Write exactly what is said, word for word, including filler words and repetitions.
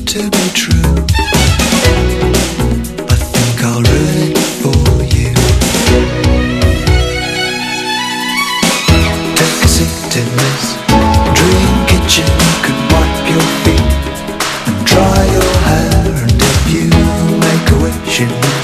to be true. I think I'll ruin it for you. Take a seat in this dream kitchen. You can wipe your feet and dry your hair, and if you make a wish in